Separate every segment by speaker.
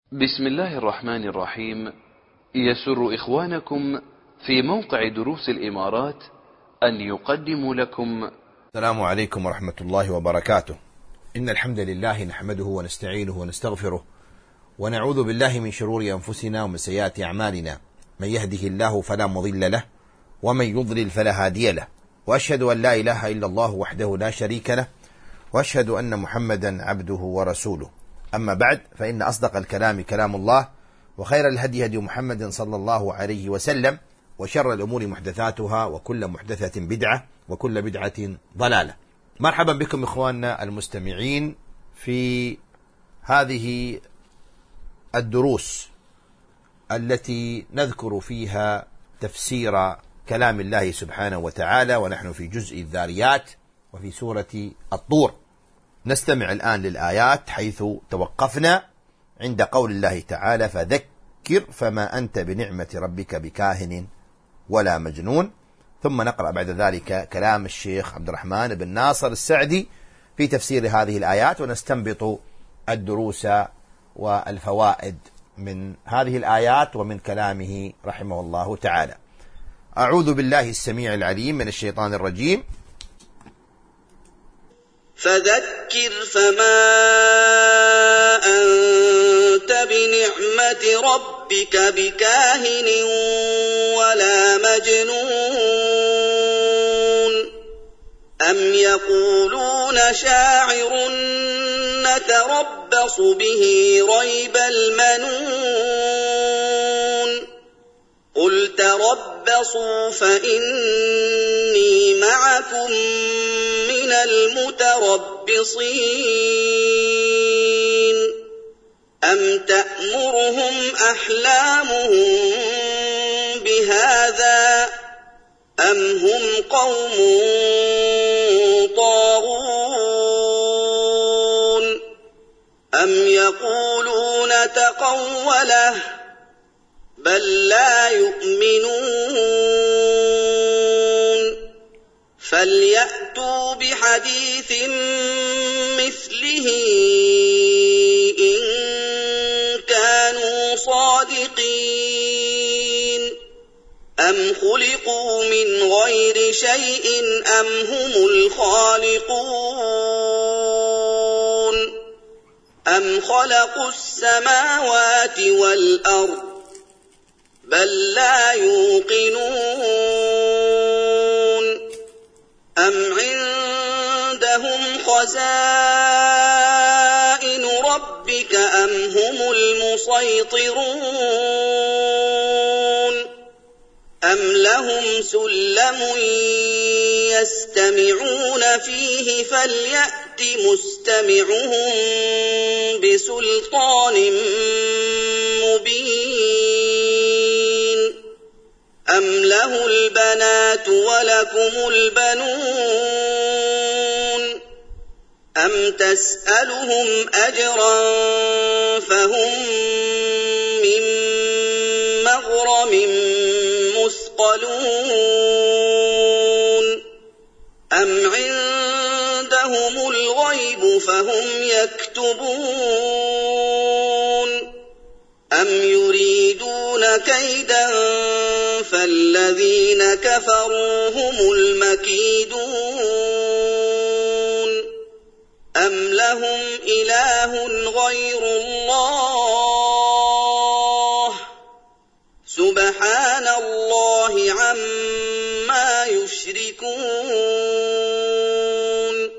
Speaker 1: بسم الله الرحمن الرحيم. يسر إخوانكم في موقع دروس الإمارات أن يقدموا لكم
Speaker 2: السلام عليكم ورحمة الله وبركاته. إن الحمد لله نحمده ونستعينه ونستغفره ونعوذ بالله من شرور أنفسنا ومن سيئات أعمالنا، من يهده الله فلا مضل له ومن يضلل فلا هادي له، وأشهد أن لا إله إلا الله وحده لا شريك له، وأشهد أن محمدا عبده ورسوله. أما بعد، فإن أصدق الكلام كلام الله، وخير الهدي هدي محمد صلى الله عليه وسلم، وشر الأمور محدثاتها، وكل محدثة بدعة، وكل بدعة ضلالة. مرحبا بكم إخواننا المستمعين في هذه الدروس التي نذكر فيها تفسير كلام الله سبحانه وتعالى، ونحن في جزء الذاريات وفي سورة الطور. نستمع الآن للآيات حيث توقفنا عند قول الله تعالى: فذكر فما أنت بنعمة ربك بكاهن ولا مجنون. ثم نقرأ بعد ذلك كلام الشيخ عبد الرحمن بن ناصر السعدي في تفسير هذه الآيات، ونستنبط الدروس والفوائد من هذه الآيات ومن كلامه رحمه الله تعالى. أعوذ بالله السميع العليم من الشيطان الرجيم.
Speaker 3: فذكر فما أنت بنعمة ربك بكاهن ولا مجنون أم يقولون شاعر نتربص به ريب المنون قل تربصوا فإني معكم من المتربصين أم تأمرهم أحلامهم بهذا أم هم قوم طاغون أم يقولون تقوله بل لا يؤمنون فليأتوا بحديث مثله إن كانوا صادقين أم خلقوا من غير شيء أم هم الخالقون أم خلقوا السماوات والأرض بل لا يوقنون أم عندهم خزائن ربك أم هم المسيطرون أم لهم سلم يستمعون فيه فليأت مستمعهم بسلطان مبين أم له البنات ولكم البنون أم تسألهم أجرا فهم من مغرم مثقلون أم عندهم الغيب فهم يكتبون أم يريدون كيدا فالذين كفروا هم المكيدون أم لهم إله غير الله سبحان الله عما يشركون.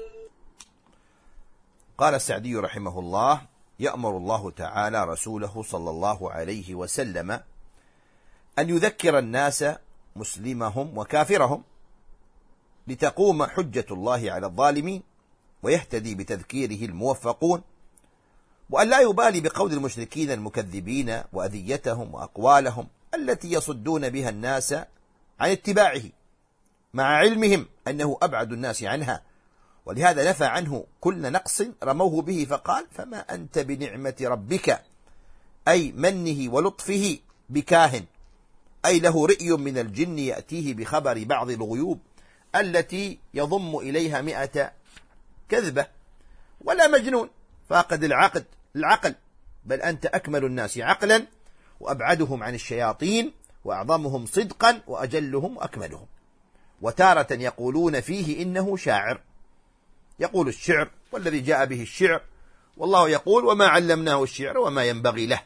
Speaker 2: قال السعدي رحمه الله: يأمر الله تعالى رسوله صلى الله عليه وسلم أن يذكر الناس مسلمهم وكافرهم لتقوم حجة الله على الظالمين ويهتدي بتذكيره الموفقون، وأن لا يبالي بقول المشركين المكذبين وأذيتهم وأقوالهم التي يصدون بها الناس عن اتباعه مع علمهم أنه أبعد الناس عنها، ولهذا نفى عنه كل نقص رموه به فقال: فما أنت بنعمة ربك، أي منه ولطفه، بكاهن، أي له رئي من الجن يأتيه بخبر بعض الغيوب التي يضم إليها 100 كذبة، ولا مجنون فاقد العقل بل أنت أكمل الناس عقلا وأبعدهم عن الشياطين وأعظمهم صدقا وأجلهم وأكملهم. وتارة يقولون فيه إنه شاعر، يقول الشعر والذي جاء به الشعر، والله يقول وما علمناه الشعر وما ينبغي له.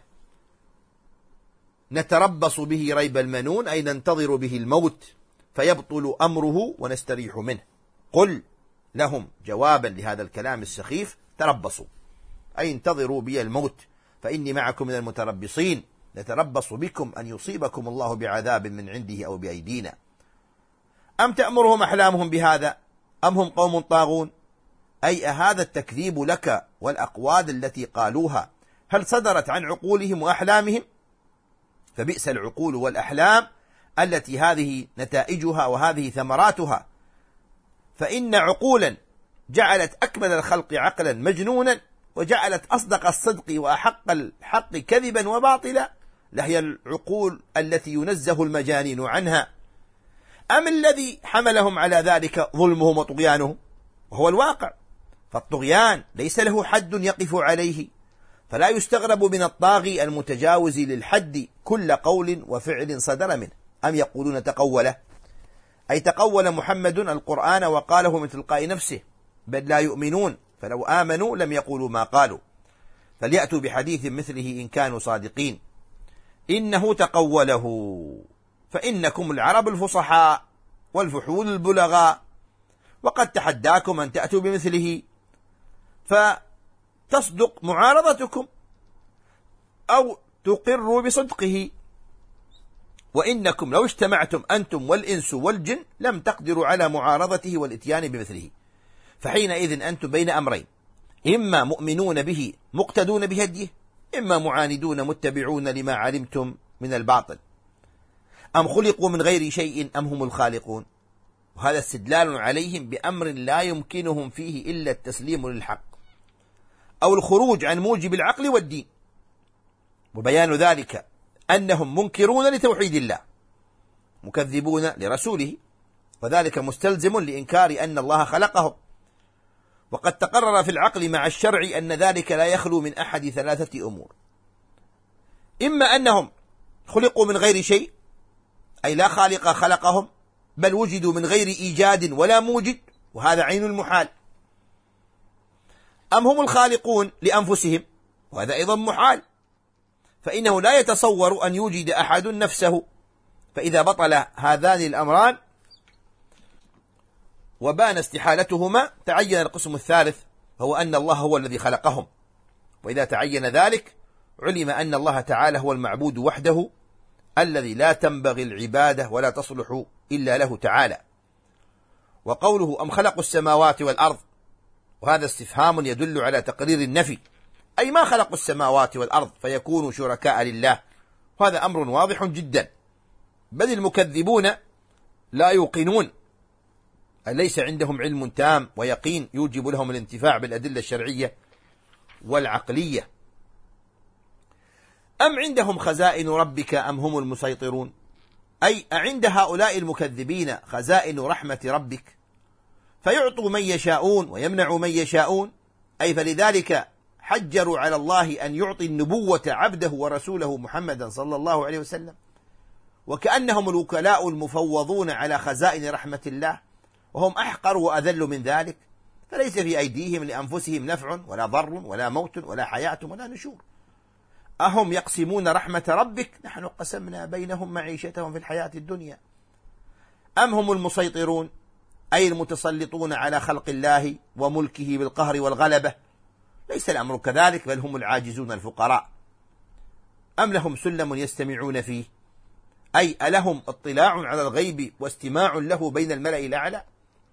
Speaker 2: نتربص به ريب المنون، أي ننتظر به الموت فيبطل أمره ونستريح منه. قل لهم جوابا لهذا الكلام السخيف: تربصوا، أي انتظروا بي الموت، فإني معكم من المتربصين، نتربص بكم أن يصيبكم الله بعذاب من عنده أو بأيدينا. أم تأمرهم أحلامهم بهذا أم هم قوم طاغون؟ أي هذا التكذيب لك والأقوال التي قالوها هل صدرت عن عقولهم وأحلامهم؟ فبئس العقول والأحلام التي هذه نتائجها وهذه ثمراتها. فإن عقولا جعلت أكمل الخلق عقلا مجنونا، وجعلت أصدق الصدق وأحق الحق كذبا وباطلا، لهي العقول التي ينزه المجانين عنها. أم الذي حملهم على ذلك ظلمهم وطغيانهم؟ وهو الواقع، فالطغيان ليس له حد يقف عليه، فلا يستغرب من الطاغي المتجاوز للحد كل قول وفعل صدر منه. أم يقولون تقوله، أي تقول محمد القرآن وقاله من تلقاء نفسه، بل لا يؤمنون، فلو آمنوا لم يقولوا ما قالوا، فليأتوا بحديث مثله إن كانوا صادقين. إنه تقوله، فإنكم العرب الفصحاء والفحول البلغاء، وقد تحداكم أن تأتوا بمثله فتصدق معارضتكم أو تقروا بصدقه. وإنكم لو اجتمعتم أنتم والإنس والجن لم تقدروا على معارضته والإتيان بمثله، فحينئذ أنتم بين أمرين: إما مؤمنون به مقتدون بهديه، إما معاندون متبعون لما علمتم من الباطل. أم خلقوا من غير شيء أم هم الخالقون؟ وهذا استدلال عليهم بأمر لا يمكنهم فيه إلا التسليم للحق أو الخروج عن موجب العقل والدين، وبيان ذلك أنهم منكرون لتوحيد الله مكذبون لرسوله، وذلك مستلزم لإنكار أن الله خلقهم. وقد تقرر في العقل مع الشرع أن ذلك لا يخلو من أحد ثلاثة أمور: إما أنهم خلقوا من غير شيء، أي لا خالق خلقهم، بل وجدوا من غير إيجاد ولا موجد، وهذا عين المحال. أم هم الخالقون لأنفسهم، وهذا أيضا محال، فإنه لا يتصور أن يوجد أحد نفسه. فإذا بطل هذان الأمران وبان استحالتهما تعين القسم الثالث، هو أن الله هو الذي خلقهم. وإذا تعين ذلك علم أن الله تعالى هو المعبود وحده الذي لا تنبغي العبادة ولا تصلح إلا له تعالى. وقوله أم خلقوا السماوات والأرض، وهذا استفهام يدل على تقرير النفي، أي ما خلقوا السماوات والأرض فيكونوا شركاء لله، وهذا أمر واضح جدا، بل المكذبون لا يوقنون، أي ليس عندهم علم تام ويقين يوجب لهم الانتفاع بالأدلة الشرعية والعقلية. أم عندهم خزائن ربك أم هم المسيطرون، أي أعند هؤلاء المكذبين خزائن رحمة ربك فيعطوا من يشاءون ويمنع من يشاءون، أي فلذلك حجروا على الله أن يعطي النبوة عبده ورسوله محمدا صلى الله عليه وسلم، وكأنهم الوكلاء المفوضون على خزائن رحمة الله، وهم أحقر وأذل من ذلك، فليس في أيديهم لأنفسهم نفع ولا ضر ولا موت ولا حياة ولا نشور. أهم يقسمون رحمة ربك، نحن قسمنا بينهم معيشتهم في الحياة الدنيا. أم هم المسيطرون، أي المتسلطون على خلق الله وملكه بالقهر والغلبة، ليس الأمر كذلك، بل هم العاجزون الفقراء. أم لهم سلم يستمعون فيه، أي ألهم اطلاع على الغيب واستماع له بين الملأ الأعلى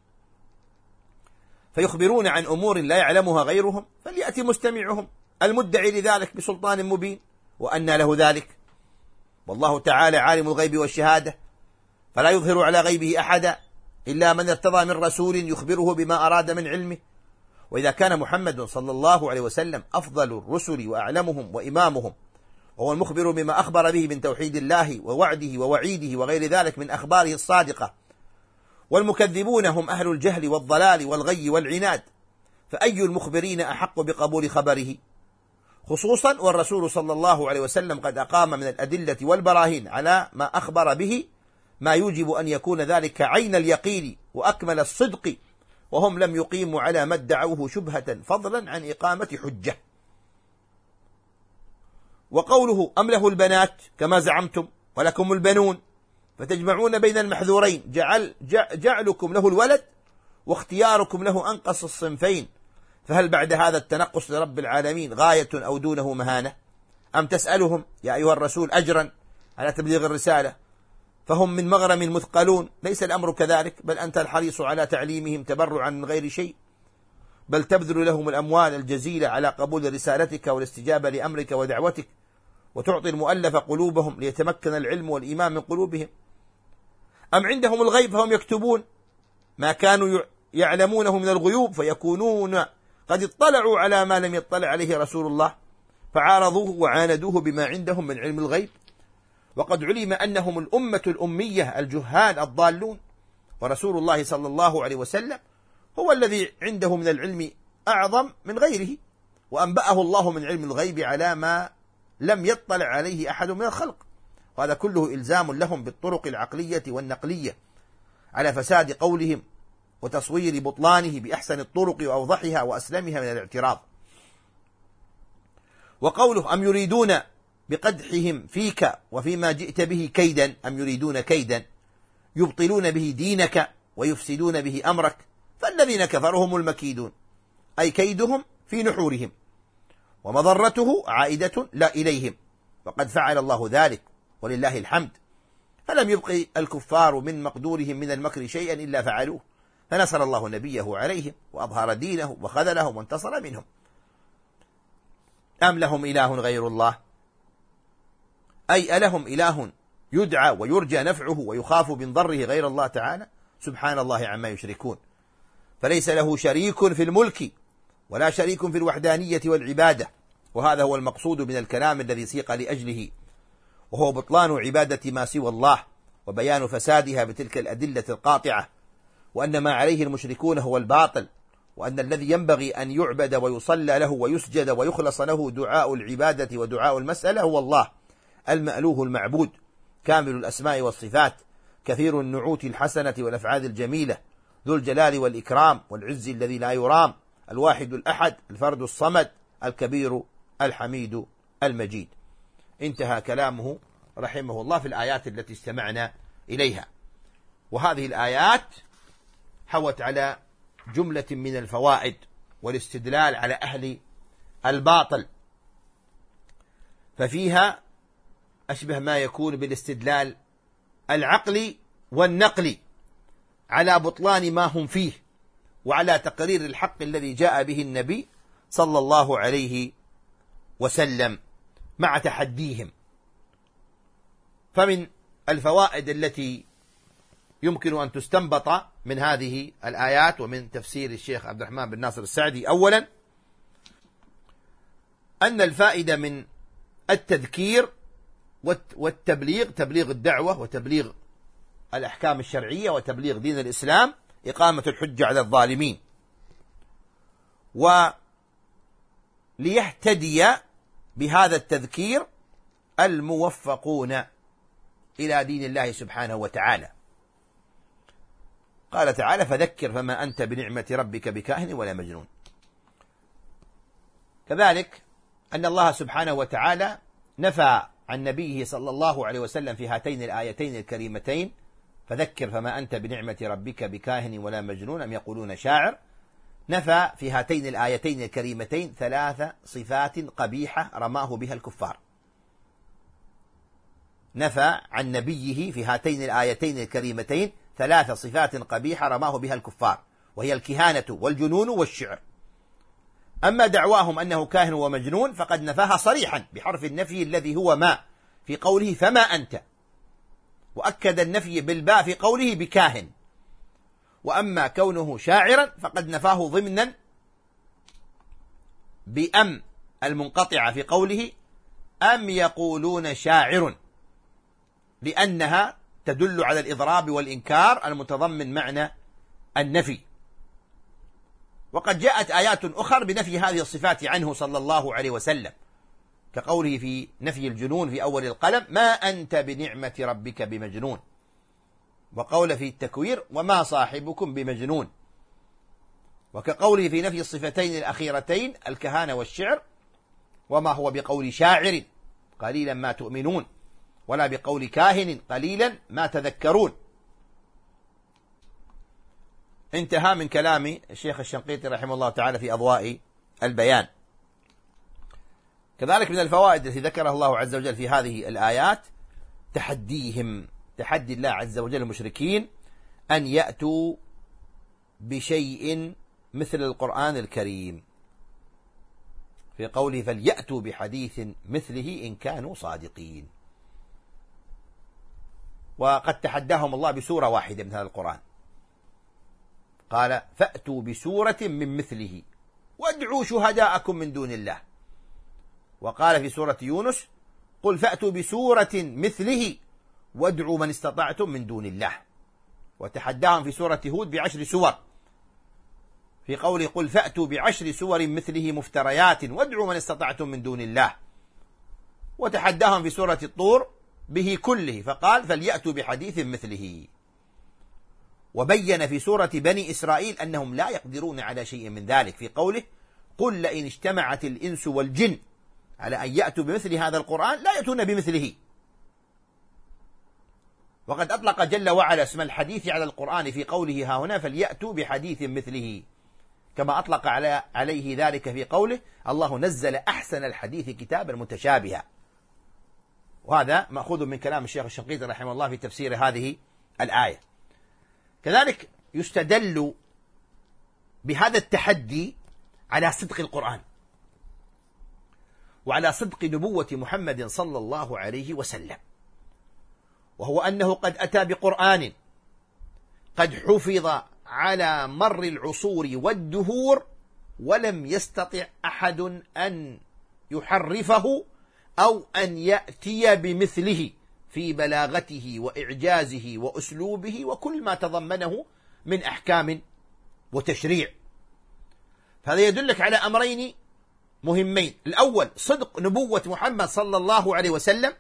Speaker 2: فيخبرون عن أمور لا يعلمها غيرهم، فليأتي مستمعهم المدعي لذلك بسلطان مبين، وأن له ذلك. والله تعالى عالم الغيب والشهادة، فلا يظهر على غيبه أحدا إلا من ارتضى من رسول يخبره بما أراد من علمه. وإذا كان محمد صلى الله عليه وسلم أفضل الرسل وأعلمهم وإمامهم، وهو المخبر بما أخبر به من توحيد الله ووعده ووعيده وغير ذلك من أخباره الصادقة، والمكذبون هم أهل الجهل والضلال والغي والعناد، فأي المخبرين أحق بقبول خبره؟ خصوصا والرسول صلى الله عليه وسلم قد أقام من الأدلة والبراهين على ما أخبر به ما يوجب أن يكون ذلك عين اليقين وأكمل الصدق، وهم لم يقيموا على ما ادعوه شبهة فضلا عن إقامة حجة. وقوله أم له البنات كما زعمتم ولكم البنون فتجمعون بين المحذورين، جعلكم له الولد واختياركم له أنقص الصنفين، فهل بعد هذا التنقص لرب العالمين غاية أو دونه مهانة؟ أم تسألهم يا أيها الرسول أجرا على تبليغ الرسالة فهم من مغرم مثقلون؟ ليس الأمر كذلك، بل أنت الحريص على تعليمهم تبرعا من غير شيء، بل تبذل لهم الأموال الجزيلة على قبول رسالتك والاستجابة لأمرك ودعوتك، وتعطي المؤلف قلوبهم ليتمكن العلم والإيمان من قلوبهم. أم عندهم الغيب فهم يكتبون ما كانوا يعلمونه من الغيوب فيكونون قد اطلعوا على ما لم يطلع عليه رسول الله فعارضوه وعاندوه بما عندهم من علم الغيب، وقد علم أنهم الأمة الأمية الجهال الضالون، ورسول الله صلى الله عليه وسلم هو الذي عنده من العلم أعظم من غيره، وأنبأه الله من علم الغيب على ما لم يطلع عليه أحد من الخلق، وهذا كله إلزام لهم بالطرق العقلية والنقلية على فساد قولهم وتصوير بطلانه بأحسن الطرق وأوضحها وأسلمها من الاعتراض. وقوله أم يريدون بقدحهم فيك وفيما جئت به كيدا، أم يريدون كيدا يبطلون به دينك ويفسدون به أمرك، فالذين كفروا هم المكيدون، أي كيدهم في نحورهم، ومضرته عائدة لا إليهم، وقد فعل الله ذلك ولله الحمد، فلم يبقي الكفار من مقدورهم من المكر شيئا إلا فعلوه، فنصر الله نبيه عليهم وأظهر دينه وخذلهم وانتصر منهم. أم لهم إله غير الله، أي ألهم إله يدعى ويرجى نفعه ويخاف من ضره غير الله تعالى؟ سبحان الله عما يشركون، فليس له شريك في الملك ولا شريك في الوحدانية والعبادة، وهذا هو المقصود من الكلام الذي سيق لأجله، وهو بطلان عبادة ما سوى الله وبيان فسادها بتلك الأدلة القاطعة، وأن ما عليه المشركون هو الباطل، وأن الذي ينبغي أن يعبد ويصلى له ويسجد ويخلص له دعاء العبادة ودعاء المسألة هو الله المألوه المعبود، كامل الأسماء والصفات، كثير النعوت الحسنة والأفعال الجميلة، ذو الجلال والإكرام والعز الذي لا يرام، الواحد الأحد، الفرد الصمد، الكبير الحميد المجيد. انتهى كلامه رحمه الله في الآيات التي استمعنا إليها. وهذه الآيات حوت على جملة من الفوائد والاستدلال على أهل الباطل، ففيها أشبه ما يكون بالاستدلال العقلي والنقلي على بطلان ما هم فيه، وعلى تقرير الحق الذي جاء به النبي صلى الله عليه وسلم مع تحديهم. فمن الفوائد التي يمكن أن تستنبط من هذه الآيات ومن تفسير الشيخ عبد الرحمن بن ناصر السعدي، أولا أن الفائدة من التذكير والتبليغ، تبليغ الدعوة وتبليغ الأحكام الشرعية وتبليغ دين الإسلام، إقامة الحجة على الظالمين، وليهتدي بهذا التذكير الموفقون إلى دين الله سبحانه وتعالى. قال تعالى فذكر فما أنت بنعمة ربك بكاهن ولا مجنون. كذلك أن الله سبحانه وتعالى نفى عن نبيه صلى الله عليه وسلم في هاتين الآيتين الكريمتين فذكر فما أنت بنعمة ربك بكاهن ولا مجنون أم يقولون شاعر، نفى في هاتين الآيتين الكريمتين 3 صفات قبيحة رماه بها الكفار. نفى عن نبيه في هاتين الآيتين الكريمتين 3 صفات قبيحة رماه بها الكفار، وهي الكهانة والجنون والشعر. أما دعواهم أنه كاهن ومجنون فقد نفاها صريحا بحرف النفي الذي هو ما في قوله فما أنت، وأكد النفي بالباء في قوله بكاهن. وأما كونه شاعرا فقد نفاه ضمنا بأم المنقطعة في قوله أم يقولون شاعر، لأنها تدل على الإضراب والإنكار المتضمن معنى النفي. وقد جاءت آيات أخرى بنفي هذه الصفات عنه صلى الله عليه وسلم، كقوله في نفي الجنون في أول القلم: ما أنت بنعمة ربك بمجنون. وقول في التكوير: وما صاحبكم بمجنون. وكقوله في نفي الصفتين الأخيرتين الكهانة والشعر: وما هو بقول شاعر قليلا ما تؤمنون، ولا بقول كاهن قليلا ما تذكرون. انتهى من كلام الشيخ الشنقيطي رحمه الله تعالى في أضواء البيان. كذلك من الفوائد التي ذكرها الله عز وجل في هذه الآيات تحدي الله عز وجل المشركين أن يأتوا بشيء مثل القرآن الكريم، في قوله: فليأتوا بحديث مثله إن كانوا صادقين. وقد تحداهم الله بسورة واحدة من هذا القرآن، قال: فأتوا بسورة من مثله وادعوا شهداءكم من دون الله. وقال في سورة يونس: قل فأتوا بسورة مثله وادعوا من استطعتم من دون الله. وتحداهم في سورة هود ب10 سور، في قوله: قل فأتوا ب10 سور مثله مفتريات وادعوا من استطعتم من دون الله. وتحداهم في سورة الطور به كله، فقال: فليأتوا بحديث مثله. وبين في سورة بني إسرائيل أنهم لا يقدرون على شيء من ذلك، في قوله: قل لئن اجتمعت الإنس والجن على أن يأتوا بمثل هذا القرآن لا يأتون بمثله. وقد أطلق جل وعلا اسم الحديث على القرآن في قوله ها هنا: فليأتوا بحديث مثله، كما أطلق عليه ذلك في قوله: الله نزل أحسن الحديث كتابا متشابها. وهذا مأخوذ من كلام الشيخ الشنقيطي رحمه الله في تفسير هذه الآية. كذلك يستدل بهذا التحدي على صدق القرآن وعلى صدق نبوة محمد صلى الله عليه وسلم، وهو أنه قد أتى بقرآن قد حفظ على مر العصور والدهور، ولم يستطع أحد أن يحرفه أو أن يأتي بمثله في بلاغته وإعجازه وأسلوبه وكل ما تضمنه من أحكام وتشريع. فهذا يدلك على أمرين مهمين: الأول صدق نبوة محمد صلى الله عليه وسلم،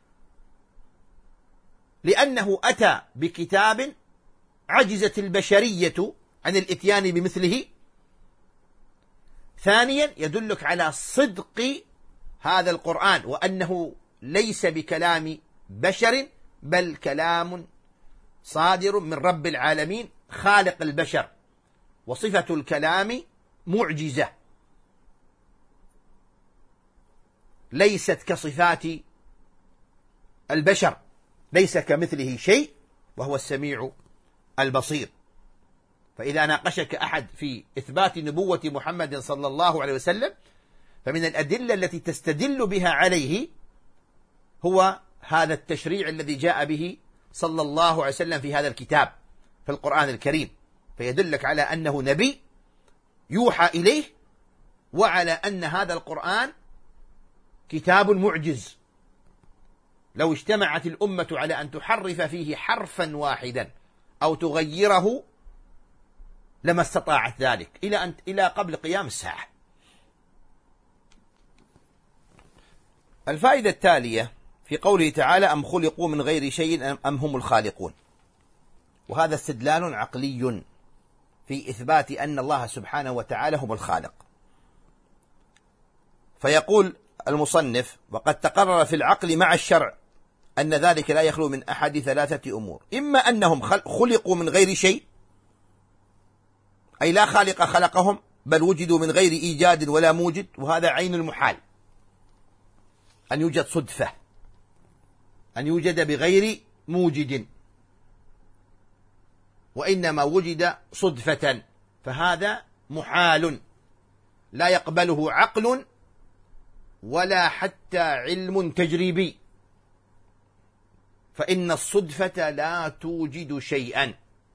Speaker 2: لأنه أتى بكتاب عجزت البشرية عن الإتيان بمثله. ثانيا يدلك على صدق هذا القرآن، وأنه ليس بكلام بشر بل كلام صادر من رب العالمين خالق البشر، وصفة الكلام معجزة ليست كصفات البشر، ليس كمثله شيء وهو السميع البصير. فإذا ناقشك أحد في إثبات نبوة محمد صلى الله عليه وسلم، فمن الأدلة التي تستدل بها عليه هو هذا التشريع الذي جاء به صلى الله عليه وسلم في هذا الكتاب في القرآن الكريم، فيدلك على أنه نبي يوحى إليه، وعلى أن هذا القرآن كتاب معجز لو اجتمعت الأمة على أن تحرف فيه حرفا واحدا أو تغيره لما استطاعت ذلك إلى قبل قيام الساعة. الفائدة التالية في قوله تعالى: أم خلقوا من غير شيء أم هم الخالقون. وهذا استدلال عقلي في إثبات أن الله سبحانه وتعالى هو الخالق. فيقول المصنف: وقد تقرر في العقل مع الشرع أن ذلك لا يخلو من أحد 3 أمور: إما أنهم خلقوا من غير شيء، أي لا خالق خلقهم، بل وجدوا من غير إيجاد ولا موجد، وهذا عين المحال أن يوجد صدفة، أن يوجد بغير موجد، وإنما وجد صدفة، فهذا محال لا يقبله عقل ولا حتى علم تجريبي، فإن الصدفة لا توجد شيئا.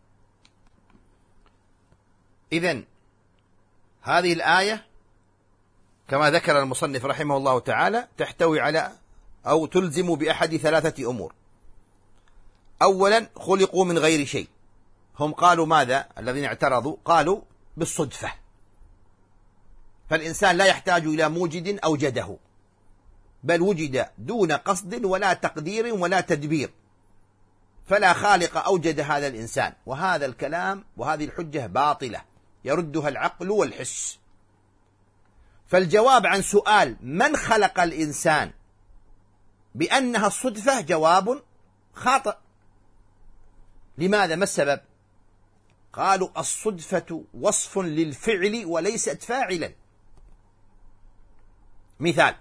Speaker 2: إذن هذه الآية كما ذكر المصنف رحمه الله تعالى تحتوي على أو تلزم بأحد 3 أمور. أولا خلقوا من غير شيء. هم قالوا ماذا؟ الذين اعترضوا قالوا بالصدفة، فالإنسان لا يحتاج إلى موجد أوجده، بل وجد دون قصد ولا تقدير ولا تدبير، فلا خالق أوجد هذا الإنسان. وهذا الكلام وهذه الحجة باطلة يردها العقل والحس. فالجواب عن سؤال من خلق الإنسان بأنها الصدفة جواب خاطئ. لماذا؟ ما السبب؟ قالوا الصدفة وصف للفعل وليست فاعلا. مثال: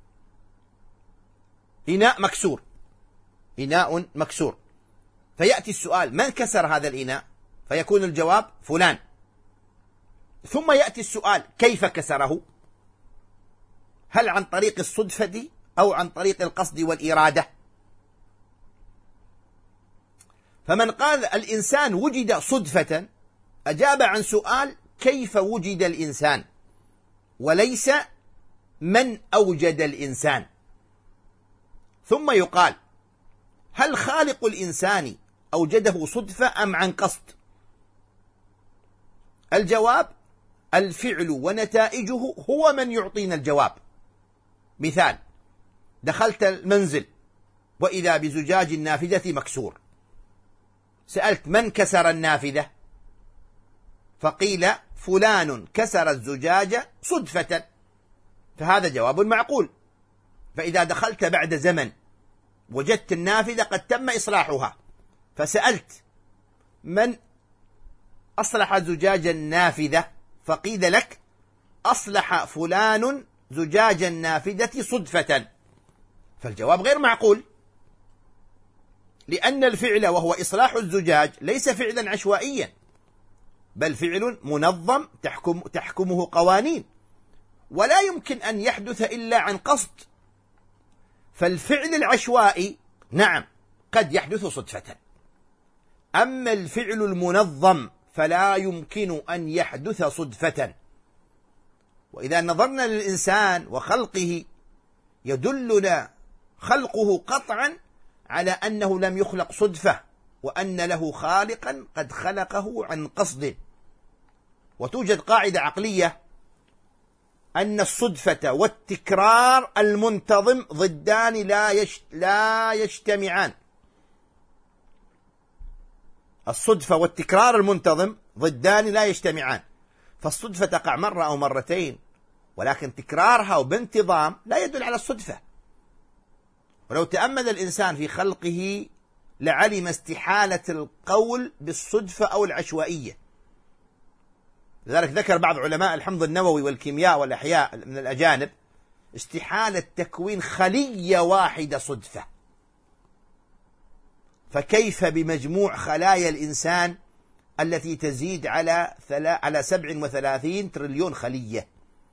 Speaker 2: إناء مكسور، إناء مكسور، فيأتي السؤال من كسر هذا الإناء؟ فيكون الجواب فلان. ثم يأتي السؤال كيف كسره؟ هل عن طريق الصدفة أو عن طريق القصد والإرادة؟ فمن قال الإنسان وجد صدفة أجاب عن سؤال كيف وجد الإنسان، وليس من أوجد الإنسان. ثم يقال هل خالق الإنسان أوجده صدفة أم عن قصد؟ الجواب الفعل ونتائجه هو من يعطينا الجواب. مثال: دخلت المنزل وإذا بزجاج النافذة مكسور، سألت من كسر النافذة؟ فقيل فلان كسر الزجاج صدفة، فهذا جواب معقول. فإذا دخلت بعد زمن وجدت النافذة قد تم إصلاحها، فسألت من أصلح زجاج النافذة؟ فقيل لك أصلح فلان زجاج النافذة صدفة، فالجواب غير معقول، لأن الفعل وهو إصلاح الزجاج ليس فعلا عشوائيا، بل فعل منظم تحكمه قوانين، ولا يمكن أن يحدث إلا عن قصد. فالفعل العشوائي نعم قد يحدث صدفة، أما الفعل المنظم فلا يمكن أن يحدث صدفة. وإذا نظرنا للإنسان وخلقه يدلنا خلقه قطعا على أنه لم يخلق صدفة، وأن له خالقا قد خلقه عن قصد. وتوجد قاعدة عقلية أن الصدفة والتكرار المنتظم ضدان لا يجتمعان. الصدفة والتكرار المنتظم ضدان لا يجتمعان، فالصدفة تقع مرة أو مرتين، ولكن تكرارها وبانتظام لا يدل على الصدفة. ولو تأمل الإنسان في خلقه لعلم استحالة القول بالصدفة أو العشوائية. لذلك ذكر بعض علماء الحمض النووي والكيمياء والأحياء من الأجانب استحالة تكوين خلية واحدة صدفة، فكيف بمجموع خلايا الإنسان التي تزيد على 37 تريليون خلية.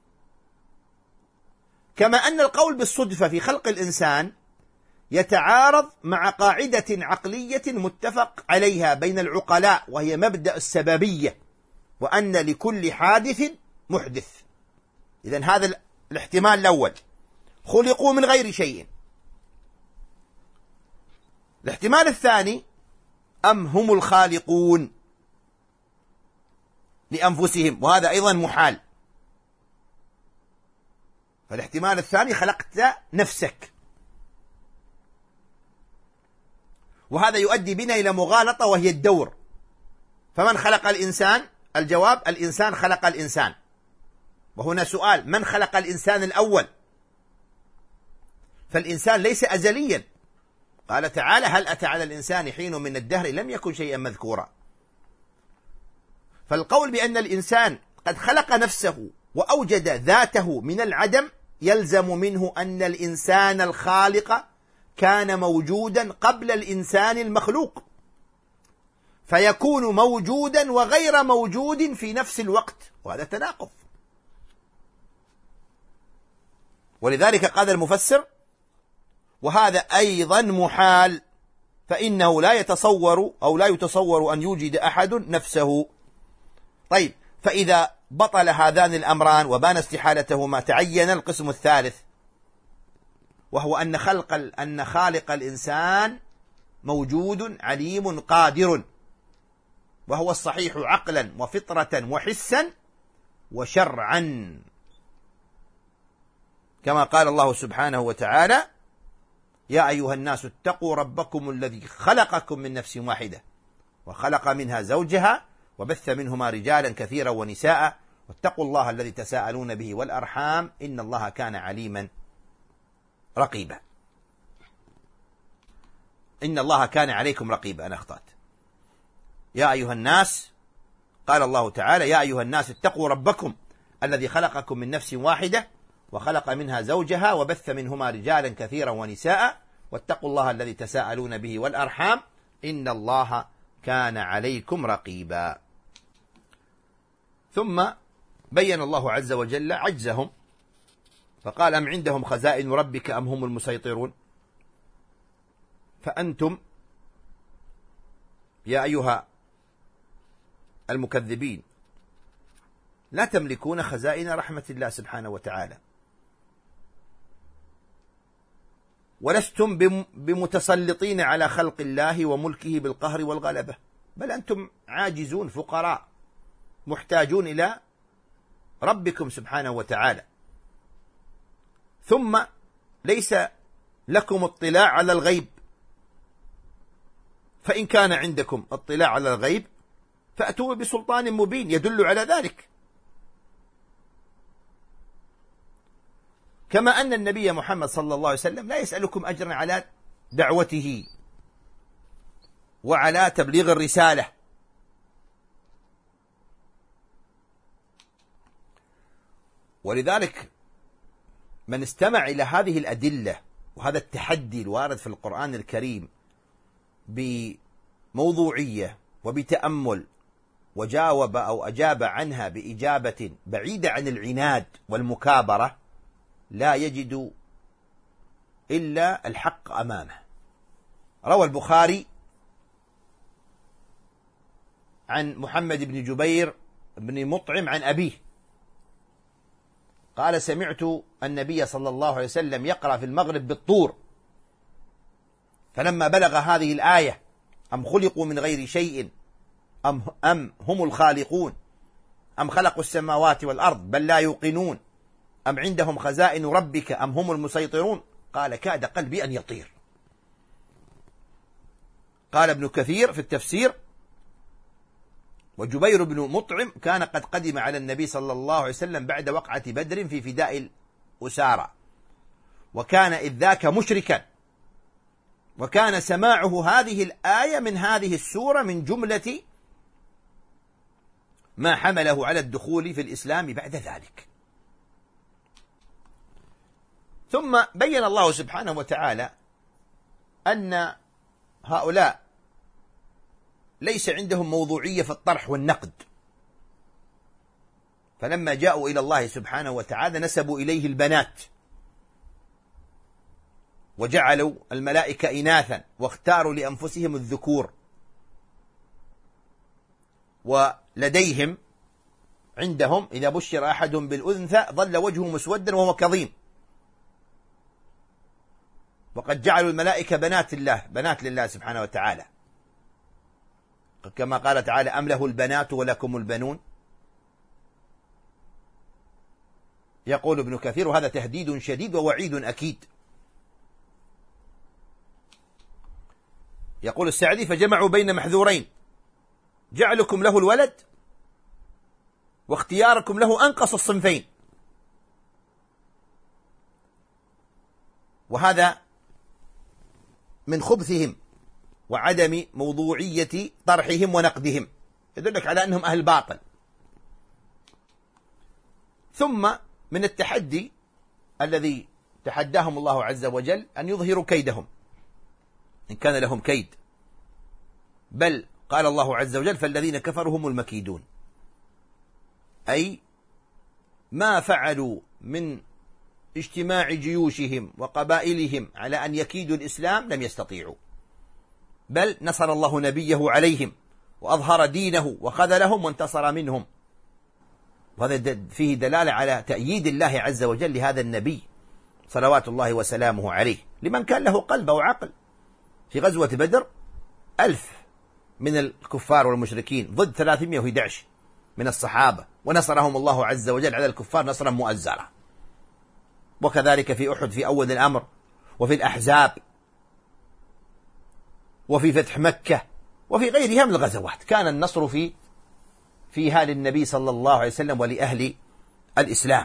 Speaker 2: كما أن القول بالصدفة في خلق الإنسان يتعارض مع قاعدة عقلية متفق عليها بين العقلاء، وهي مبدأ السببية، وأن لكل حادث محدث. إذن هذا الاحتمال الأول، خلقوا من غير شيء. الاحتمال الثاني، أم هم الخالقون لأنفسهم، وهذا أيضا محال. فالاحتمال الثاني خلقت نفسك، وهذا يؤدي بنا إلى مغالطة وهي الدور. فمن خلق الإنسان؟ الجواب الإنسان خلق الإنسان. وهنا سؤال من خلق الإنسان الأول؟ فالإنسان ليس أزليا، قال تعالى هل أتى على الإنسان حين من الدهر لم يكن شيئا مذكورا. فالقول بأن الإنسان قد خلق نفسه وأوجد ذاته من العدم يلزم منه أن الإنسان الخالق كان موجودا قبل الإنسان المخلوق، فيكون موجودا وغير موجود في نفس الوقت، وهذا تناقض. ولذلك قال المفسر وهذا أيضا محال، فإنه لا يتصور أن يوجد أحد نفسه. طيب، فإذا بطل هذان الأمران وبان استحالتهما تعين القسم الثالث، وهو أن خالق الإنسان موجود عليم قادر، وهو الصحيح عقلا وفطرة وحسا وشرعا. كما قال الله سبحانه وتعالى: يا أيها الناس اتقوا ربكم الذي خلقكم من نفس واحدة وخلق منها زوجها وبث منهما رجالا كثيرا ونساء واتقوا الله الذي تساءلون به والأرحام إن الله كان عليما رقيبا. إن الله كان عليكم رقيبا. أنا أخطأت. يا أيها الناس، قال الله تعالى: يا أيها الناس اتقوا ربكم الذي خلقكم من نفس واحدة وخلق منها زوجها وبث منهما رجالا كثيرا ونساء واتقوا الله الذي تساءلون به والأرحام إن الله كان عليكم رقيبا. ثم بين الله عز وجل عجزهم فقال: أم عندهم خزائن ربك أم هم المسيطرون؟ فأنتم يا أيها المكذبين لا تملكون خزائن رحمة الله سبحانه وتعالى، ولستم بمتسلطين على خلق الله وملكه بالقهر والغلبة، بل أنتم عاجزون فقراء محتاجون إلى ربكم سبحانه وتعالى. ثم ليس لكم اطلاع على الغيب، فإن كان عندكم اطلاع على الغيب فأتوا بسلطان مبين يدل على ذلك. كما أن النبي محمد صلى الله عليه وسلم لا يسألكم أجرا على دعوته وعلى تبليغ الرسالة، ولذلك من استمع إلى هذه الأدلة وهذا التحدي الوارد في القرآن الكريم بموضوعية وبتأمل وجاوب أو أجاب عنها بإجابة بعيدة عن العناد والمكابرة لا يجد إلا الحق أمامه. روى البخاري عن محمد بن جبير بن مطعم عن أبيه قال: سمعت النبي صلى الله عليه وسلم يقرأ في المغرب بالطور، فلما بلغ هذه الآية: أم خلقوا من غير شيء أم هم الخالقون أم خلقوا السماوات والأرض بل لا يوقنون أم عندهم خزائن ربك أم هم المسيطرون، قال: كاد قلبي أن يطير. قال ابن كثير في التفسير: وجبير بن مطعم كان قد قدم على النبي صلى الله عليه وسلم بعد وقعة بدر في فداء الأسارى، وكان إذ ذاك مشركا، وكان سماعه هذه الآية من هذه السورة من جملة ما حمله على الدخول في الإسلام بعد ذلك. ثم بين الله سبحانه وتعالى أن هؤلاء ليس عندهم موضوعية في الطرح والنقد، فلما جاءوا إلى الله سبحانه وتعالى نسبوا إليه البنات وجعلوا الملائكة إناثا واختاروا لأنفسهم الذكور، ولديهم عندهم إذا بشر أحد بالأنثى ظل وجهه مسودا وهو كظيم، وقد جعلوا الملائكة بنات لله سبحانه وتعالى، كما قال تعالى: أم له البنات ولكم البنون. يقول ابن كثير: وهذا تهديد شديد ووعيد أكيد. يقول السعدي: فجمعوا بين محذورين، جعلكم له الولد واختياركم له أنقص الصنفين، وهذا من خبثهم وعدم موضوعية طرحهم ونقدهم، يدلك على أنهم أهل باطل. ثم من التحدي الذي تحداهم الله عز وجل أن يظهروا كيدهم إن كان لهم كيد، بل قال الله عز وجل: فالذين كفروا هم المكيدون، أي ما فعلوا من اجتماع جيوشهم وقبائلهم على أن يكيدوا الإسلام لم يستطيعوا، بل نصر الله نبيه عليهم وأظهر دينه وخذلهم وانتصر منهم. وهذا فيه دلالة على تأييد الله عز وجل لهذا النبي صلوات الله وسلامه عليه، لمن كان له قلب وعقل. في غزوة بدر 1000 من الكفار والمشركين ضد 311 من الصحابة، ونصرهم الله عز وجل على الكفار نصرا مؤزرا. وكذلك في أحد في أول الأمر، وفي الأحزاب، وفي فتح مكة، وفي غيرها من الغزوات. كان النصر فيها للنبي صلى الله عليه وسلم ولأهل الإسلام.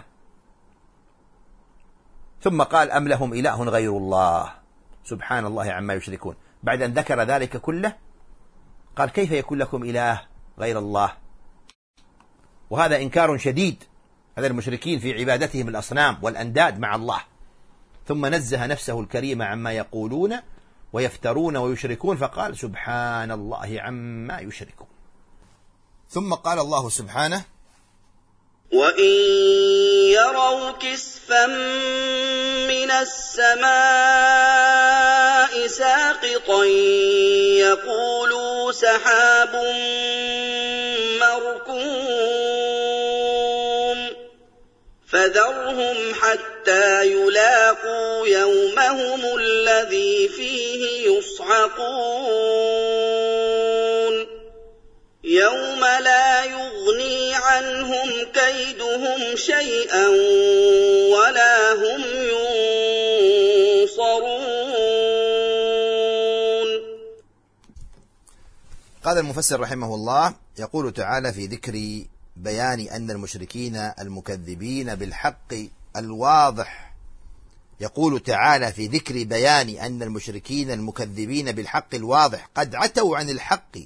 Speaker 2: ثم قال أم لهم إله غير الله سبحان الله عما يشركون. بعد أن ذكر ذلك كله قال كيف يكون لكم إله غير الله؟ وهذا إنكار شديد على المشركين في عبادتهم الأصنام والأنداد مع الله. ثم نزه نفسه الكريم عما يقولون ويفترون ويشركون، فقال سبحان الله عما يشركون. ثم قال الله سبحانه
Speaker 3: وإن يروا كسفا من السماء ساقطا يقولوا سحاب مركوم فذرهم حتى يلاقوا يومهم الذي فيه يصعقون يوم لا يغني عنهم كيدهم شيئا ولا هم ينصرون.
Speaker 2: قال المفسر رحمه الله يقول تعالى في ذكر بيان أن المشركين المكذبين بالحق الواضح، يقول تعالى في ذكر بيان أن المشركين المكذبين بالحق الواضح قد عتوا عن الحق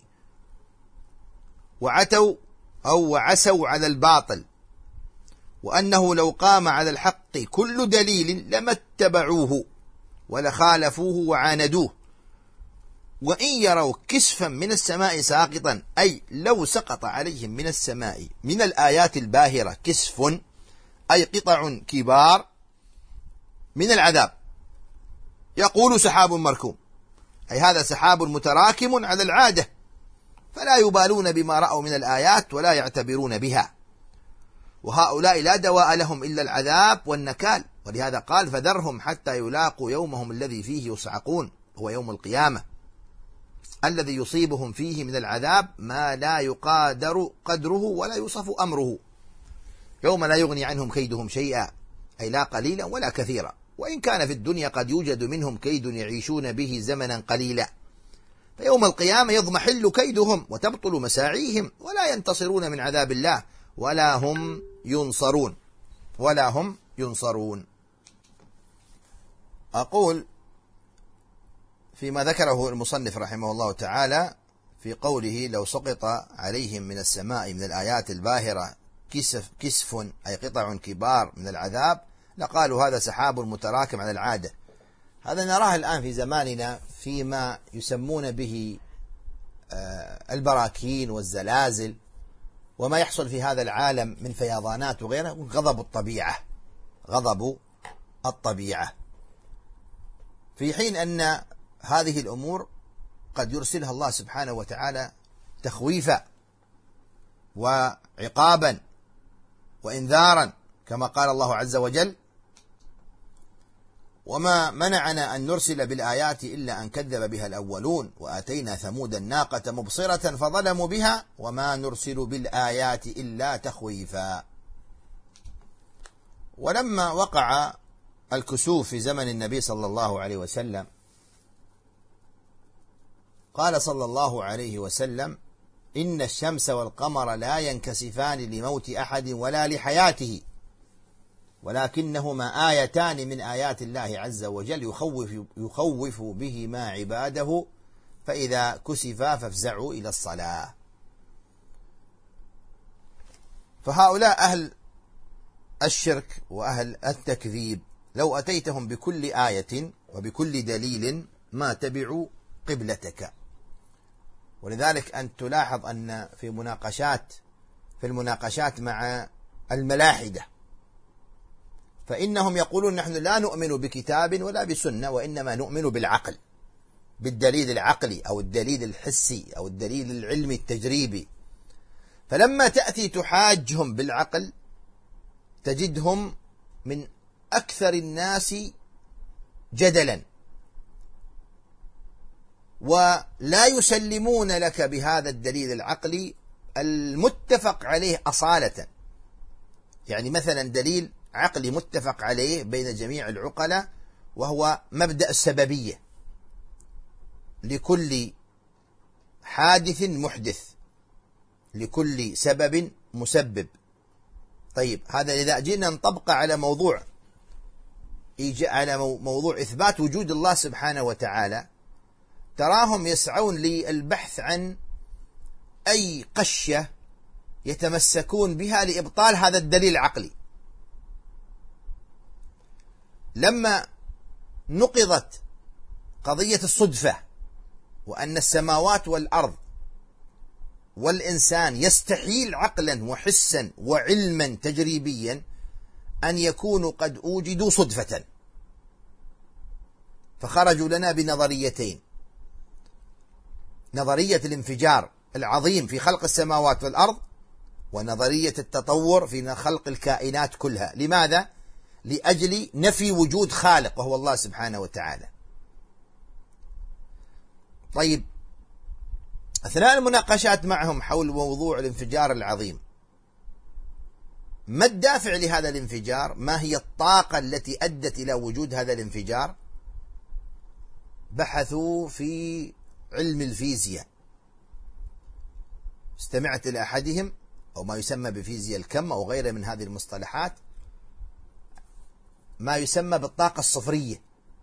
Speaker 2: وعسوا على الباطل، وأنه لو قام على الحق كل دليل لما اتبعوه ولخالفوه وعاندوه. وإن يروا كسفا من السماء ساقطا، أي لو سقط عليهم من السماء من الآيات الباهرة كسف، أي قطع كبار من العذاب، يقول سحاب مركوم، أي هذا سحاب متراكم على العادة، فلا يبالون بما رأوا من الآيات ولا يعتبرون بها. وهؤلاء لا دواء لهم إلا العذاب والنكال، ولهذا قال فذرهم حتى يلاقوا يومهم الذي فيه يصعقون، هو يوم القيامة الذي يصيبهم فيه من العذاب ما لا يقادر قدره ولا يوصف أمره، يوم لا يغني عنهم كيدهم شيئا، أي لا قليلا ولا كثيرا، وإن كان في الدنيا قد يوجد منهم كيد يعيشون به زمنا قليلا، فيوم القيامة يضمحل كيدهم وتبطل مساعيهم ولا ينتصرون من عذاب الله ولا هم ينصرون. أقول فيما ذكره المصنف رحمه الله تعالى في قوله لو سقط عليهم من السماء من الآيات الباهرة كسف أي قطع كبار من العذاب، لقالوا هذا سحاب متراكم على العادة. هذا نراه الآن في زماننا فيما يسمون به البراكين والزلازل وما يحصل في هذا العالم من فيضانات وغيرها، غضب الطبيعة، في حين أن هذه الأمور قد يرسلها الله سبحانه وتعالى تخويفا وعقابا وإنذارا، كما قال الله عز وجل وما منعنا أن نرسل بالآيات إلا أن كذب بها الأولون وآتينا ثمود الناقة مبصرة فظلموا بها وما نرسل بالآيات إلا تخويفا. ولما وقع الكسوف في زمن النبي صلى الله عليه وسلم قال صلى الله عليه وسلم إن الشمس والقمر لا ينكسفان لموت أحد ولا لحياته ولكنهما آيتان من آيات الله عز وجل يخوف بهما عباده فإذا كسفا فافزعوا إلى الصلاة. فهؤلاء أهل الشرك وأهل التكذيب لو أتيتهم بكل آية وبكل دليل ما تبعوا قبلتك. ولذلك أن تلاحظ أن في المناقشات مع الملاحدة فإنهم يقولون نحن لا نؤمن بكتاب ولا بسنة وإنما نؤمن بالعقل، بالدليل العقلي أو الدليل الحسي أو الدليل العلمي التجريبي. فلما تأتي تحاجهم بالعقل تجدهم من أكثر الناس جدلا، ولا يسلمون لك بهذا الدليل العقلي المتفق عليه أصالة. يعني مثلا دليل عقلي متفق عليه بين جميع العقلاء، وهو مبدأ السببية. لكل حادث محدث، لكل سبب مسبب. طيب هذا إذا جينا نطبقه على موضوع إثبات وجود الله سبحانه وتعالى، تراهم يسعون للبحث عن أي قشة يتمسكون بها لإبطال هذا الدليل العقلي. لما نقضت قضية الصدفة، وأن السماوات والأرض والإنسان يستحيل عقلا وحسا وعلما تجريبيا أن يكونوا قد أوجدوا صدفة، فخرجوا لنا بنظريتين: نظرية الانفجار العظيم في خلق السماوات والأرض، ونظرية التطور في خلق الكائنات كلها. لماذا؟ لأجل نفي وجود خالق وهو الله سبحانه وتعالى. طيب أثناء المناقشات معهم حول موضوع الانفجار العظيم، ما الدافع لهذا الانفجار؟ ما هي الطاقة التي أدت إلى وجود هذا الانفجار؟ بحثوا في علم الفيزياء. استمعت إلى أحدهم، أو ما يسمى بفيزياء الكم أو غيره من هذه المصطلحات، ما يسمى بالطاقة الصفرية،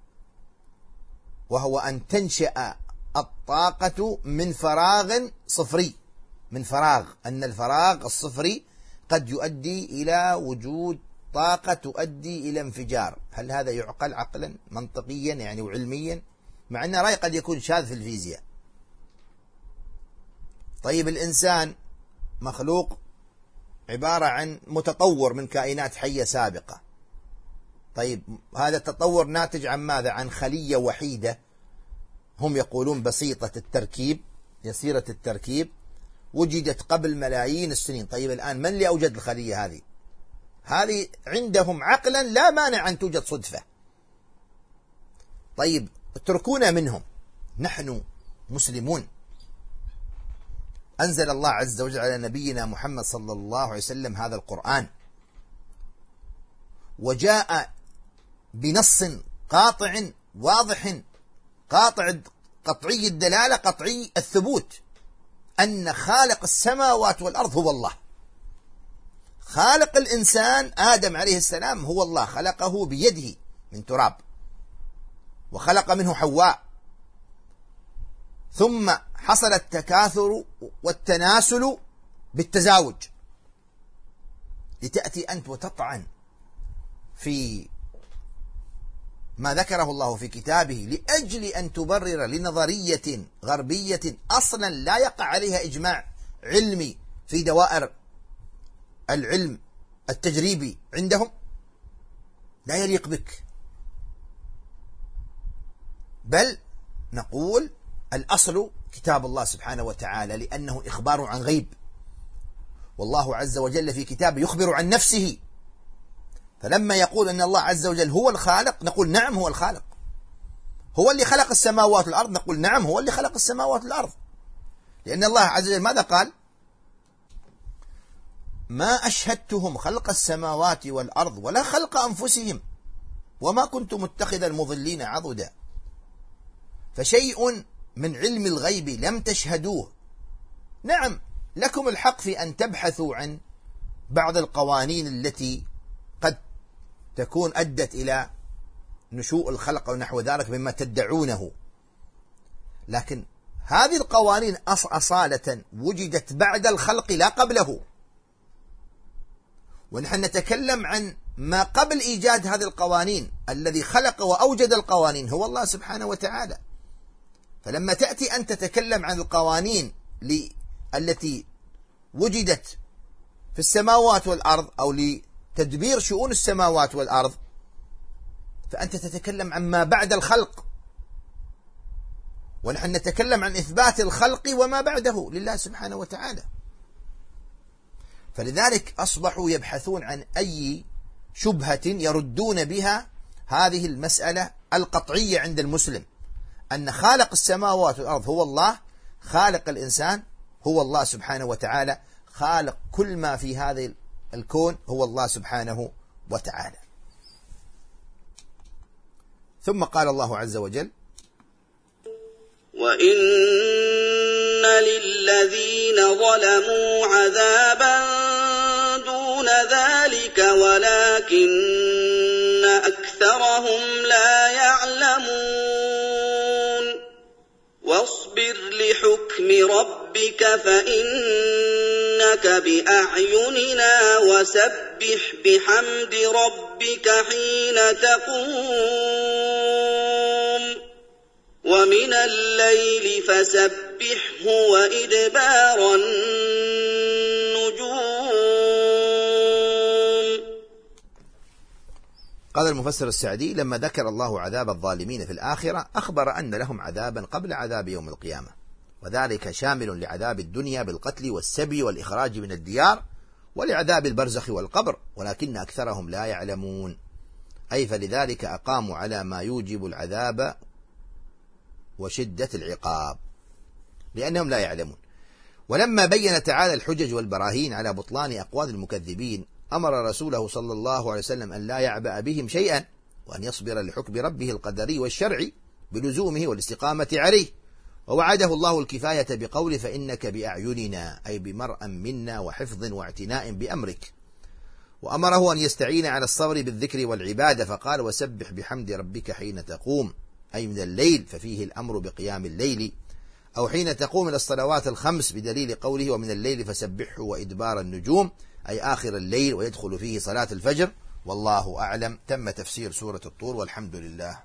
Speaker 2: وهو أن تنشأ الطاقة من فراغ صفري، من فراغ، أن الفراغ الصفري قد يؤدي إلى وجود طاقة تؤدي إلى انفجار. هل هذا يعقل عقلا منطقيا يعني وعلميا؟ مع أن رأي قد يكون شاذ في الفيزياء. طيب الإنسان مخلوق عبارة عن متطور من كائنات حية سابقة. طيب هذا التطور ناتج عن ماذا؟ عن خلية وحيدة، هم يقولون بسيطة التركيب، يسيرة التركيب، وجدت قبل ملايين السنين. طيب الآن من اللي أوجد الخلية هذه؟ هذه عندهم عقلا لا مانع أن توجد صدفة. طيب اتركونا منهم، نحن مسلمون. أنزل الله عز وجل على نبينا محمد صلى الله عليه وسلم هذا القرآن، وجاء بنص قاطع واضح، قطعي الدلالة، قطعي الثبوت، أن خالق السماوات والأرض هو الله. خالق الإنسان آدم عليه السلام هو الله، خلقه بيده من تراب، وخلق منه حواء، ثم حصل التكاثر والتناسل بالتزاوج، لتأتي أنت وتطعن في ما ذكره الله في كتابه لأجل أن تبرر لنظرية غربية أصلا لا يقع عليها إجماع علمي في دوائر العلم التجريبي عندهم. لا يليق بك. بل نقول الأصل كتاب الله سبحانه وتعالى، لأنه إخبار عن غيب، والله عز وجل في كتابه يخبر عن نفسه. فلما يقول أن الله عز وجل هو الخالق، نقول نعم هو الخالق. هو اللي خلق السماوات والأرض، نقول نعم هو اللي خلق السماوات والأرض. لأن الله عز وجل ماذا قال؟ ما أشهدتهم خلق السماوات والأرض ولا خلق أنفسهم وما كنت متخذ المضلين عضدا. فشيء من علم الغيب لم تشهدوه. نعم لكم الحق في أن تبحثوا عن بعض القوانين التي قد تكون أدت إلى نشوء الخلق أو نحو ذلك مما تدعونه، لكن هذه القوانين أصالة وجدت بعد الخلق لا قبله، ونحن نتكلم عن ما قبل إيجاد هذه القوانين. الذي خلق وأوجد القوانين هو الله سبحانه وتعالى. فلما تأتي أن تتكلم عن القوانين التي وجدت في السماوات والأرض أو لتدبير شؤون السماوات والأرض، فأنت تتكلم عن ما بعد الخلق، ونحن نتكلم عن إثبات الخلق وما بعده لله سبحانه وتعالى. فلذلك أصبحوا يبحثون عن أي شبهة يردون بها هذه المسألة القطعية عند المسلم، أن خالق السماوات والأرض هو الله، خالق الإنسان هو الله سبحانه وتعالى، خالق كل ما في هذا الكون هو الله سبحانه وتعالى. ثم قال الله عز وجل:
Speaker 3: وإن للذين ظلموا عذابا دون ذلك ولكن أكثرهم لا يعلمون واصبر لحكم ربك فإنك بأعيننا وسبح بحمد ربك حين تقوم ومن الليل فسبحه وإدبار النجوم.
Speaker 2: قال المفسر السعدي: لما ذكر الله عذاب الظالمين في الآخرة أخبر أن لهم عذابا قبل عذاب يوم القيامة، وذلك شامل لعذاب الدنيا بالقتل والسبي والإخراج من الديار، ولعذاب البرزخ والقبر، ولكن أكثرهم لا يعلمون، أي فلذلك أقاموا على ما يوجب العذاب وشدة العقاب لأنهم لا يعلمون. ولما بين تعالى الحجج والبراهين على بطلان أقوال المكذبين أمر رسوله صلى الله عليه وسلم أن لا يعبأ بهم شيئا، وأن يصبر لحكم ربه القدري والشرعي بلزومه والاستقامة عليه، ووعده الله الكفاية بقوله: فإنك بأعيننا، أي بمرأ منا وحفظ واعتناء بأمرك. وأمره أن يستعين على الصبر بالذكر والعبادة، فقال: وسبح بحمد ربك حين تقوم، أي من الليل، ففيه الأمر بقيام الليل، أو حين تقوم إلى الصلوات الخمس، بدليل قوله: ومن الليل فسبحه وإدبار النجوم، أي آخر الليل، ويدخل فيه صلاة الفجر. والله أعلم. تم تفسير سورة الطور، والحمد لله.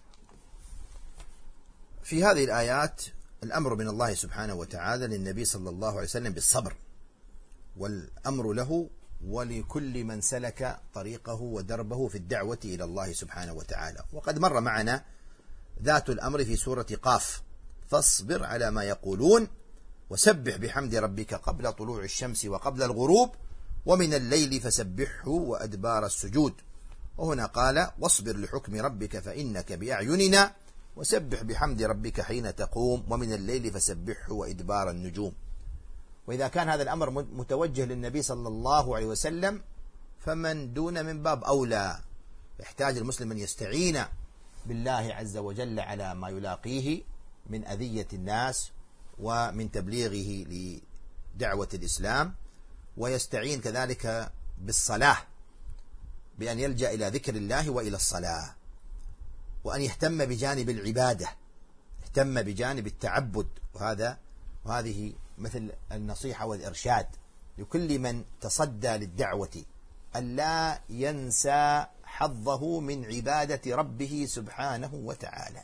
Speaker 2: في هذه الآيات الأمر من الله سبحانه وتعالى للنبي صلى الله عليه وسلم بالصبر، والأمر له ولكل من سلك طريقه ودربه في الدعوة إلى الله سبحانه وتعالى. وقد مر معنا ذات الأمر في سورة قاف: فاصبر على ما يقولون وسبح بحمد ربك قبل طلوع الشمس وقبل الغروب ومن الليل فسبحه وأدبار السجود. وهنا قال: واصبر لحكم ربك فإنك بأعيننا وسبح بحمد ربك حين تقوم ومن الليل فسبحه وإدبار النجوم. وإذا كان هذا الأمر متوجه للنبي صلى الله عليه وسلم فمن دون من باب أولى. يحتاج المسلم أن يستعين بالله عز وجل على ما يلاقيه من أذية الناس ومن تبليغه لدعوة الإسلام، ويستعين كذلك بالصلاة بأن يلجأ إلى ذكر الله وإلى الصلاة، وأن يهتم بجانب العبادة، يهتم بجانب التعبد. وهذه مثل النصيحة والإرشاد لكل من تصدى للدعوة، أن لا ينسى حظه من عبادة ربه سبحانه وتعالى.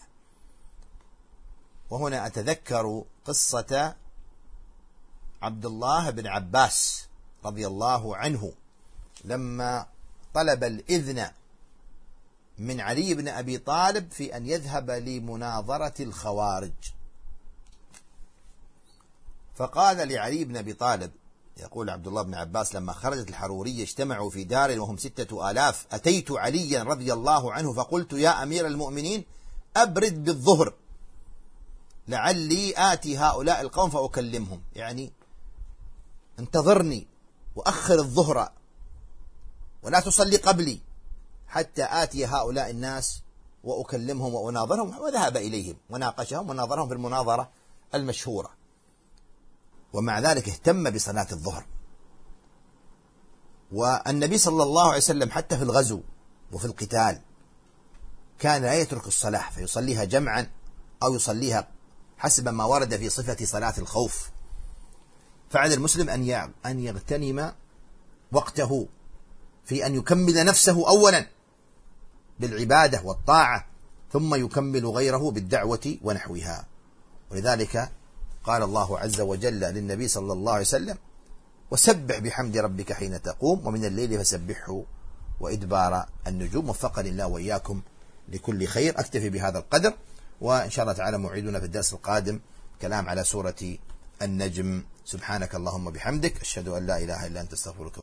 Speaker 2: وهنا أتذكر قصة عبد الله بن عباس رضي الله عنه لما طلب الإذن من علي بن أبي طالب في أن يذهب لمناظرة الخوارج، فقال لعلي بن أبي طالب، يقول عبد الله بن عباس: لما خرجت الحرورية اجتمعوا في دار وهم 6000، أتيت عليا رضي الله عنه فقلت: يا أمير المؤمنين أبرد بالظهر لعلي آتي هؤلاء القوم فأكلمهم، يعني انتظرني وأخر الظهر ولا تصلي قبلي حتى آتي هؤلاء الناس وأكلمهم وأناظرهم. وذهب إليهم وناقشهم وناظرهم في المناظرة المشهورة، ومع ذلك اهتم بصلاة الظهر. والنبي صلى الله عليه وسلم حتى في الغزو وفي القتال كان لا يترك الصلاة، فيصليها جمعا أو يصليها حسب ما ورد في صفة صلاة الخوف. فعلى المسلم أن يغتنم وقته في أن يكمل نفسه أولا بالعبادة والطاعة، ثم يكمل غيره بالدعوة ونحوها. ولذلك قال الله عز وجل للنبي صلى الله عليه وسلم: وسبح بحمد ربك حين تقوم ومن الليل فسبحه وإدبار النجوم. وفقني الله وإياكم لكل خير. أكتفي بهذا القدر، وإن شاء الله تعالى موعدنا في الدرس القادم كلام على سورة النجم. سبحانك اللهم بحمدك، أشهد أن لا إله إلا أنت، استغفرك.